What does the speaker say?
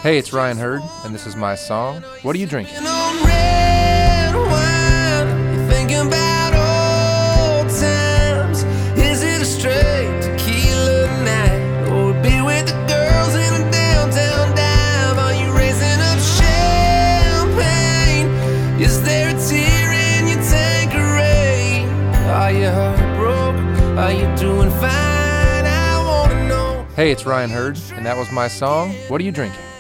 Hey, it's Ryan Hurd, and this is my song, What Are You Drinking? On red wine, you're thinking about old times. Is it a straight tequila night, or be with the girls in a downtown dive? Are you raising up champagne? Is there a tear in your Tanqueray? Are you heartbroken? Are you doing fine? I wanna know. Hey, it's Ryan Hurd, and that was my song, What Are You Drinking?